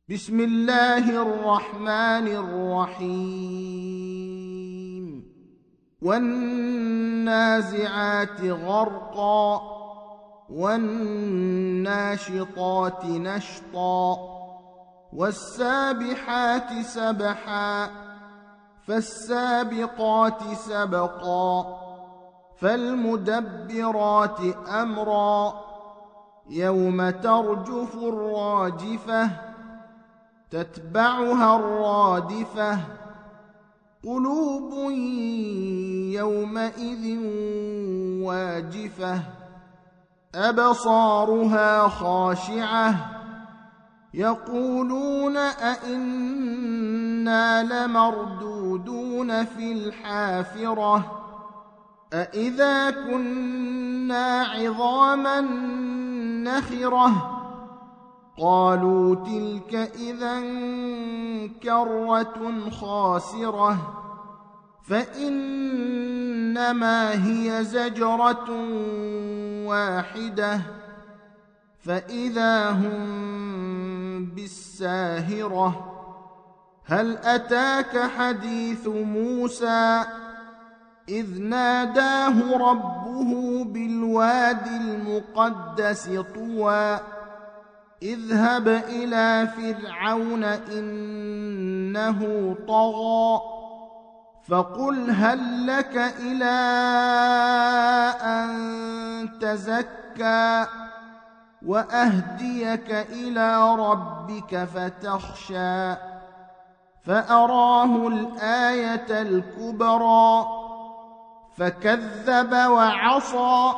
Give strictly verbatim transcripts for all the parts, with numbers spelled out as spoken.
بسم الله الرحمن الرحيم والنازعات غرقا والناشطات نشطا والسابحات سبحا فالسابقات سبقا فالمدبرات أمرا يوم ترجف الراجفة تتبعها الرادفة قلوب يومئذ واجفة أبصارها خاشعة يقولون أئنا لمردودون في الحافرة أئذا كنا عظاما نخرة قالوا تلك إذا كرة خاسرة فإنما هي زجرة واحدة فإذا هم بالساهرة هل أتاك حديث موسى إذ ناداه ربه بالوادي المقدس طوى اذهب إلى فرعون إنه طغى فقل هل لك إلى أن تزكى وأهديك إلى ربك فتخشى فأراه الآية الكبرى فكذب وعصى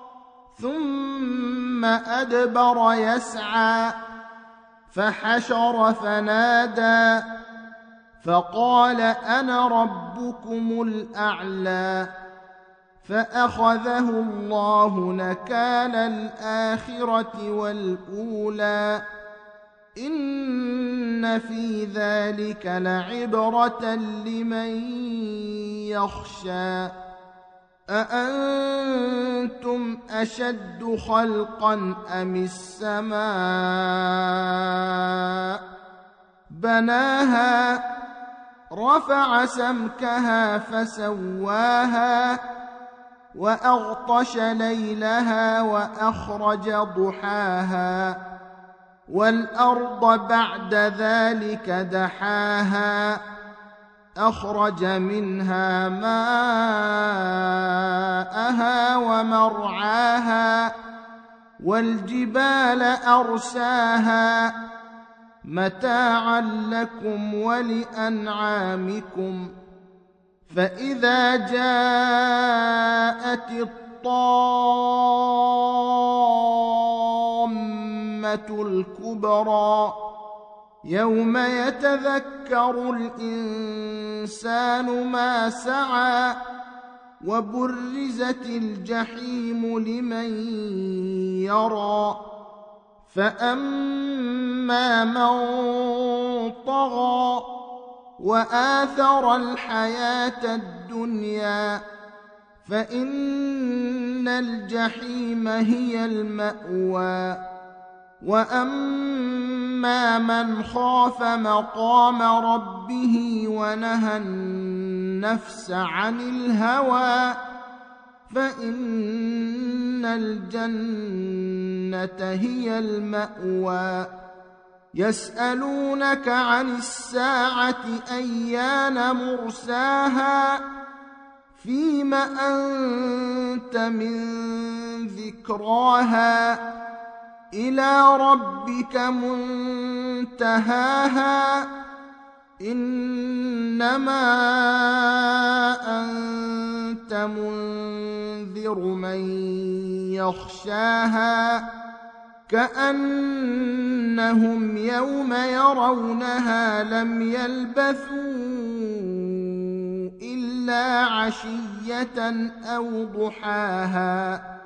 ثم أدبر يسعى فحشر فنادى فقال أنا ربكم الأعلى فأخذه الله نكال الآخرة والأولى إن في ذلك لعبرة لمن يخشى أأنتم أشد خلقا أم السماء بناها رفع سمكها فسواها وأغطش ليلها وأخرج ضحاها والأرض بعد ذلك دحاها أخرج منها ماءها ومرعاها والجبال أرساها متاعا لكم ولأنعامكم فإذا جاءت الطامة الكبرى يوم يتذكر الإنسان ما سعى وبرزت الجحيم لمن يرى فأما من طغى وآثر الحياة الدنيا فإن الجحيم هي المأوى وأما من خاف مقام ربه ونهى النفس عن الهوى فإن الجنة هي المأوى يسألونك عن الساعة أيان مرساها فيم أنت من ذكراها إلى ربك منتهاها إنما أنت منذر من يخشاها كأنهم يوم يرونها لم يلبثوا إلا عشية أو ضحاها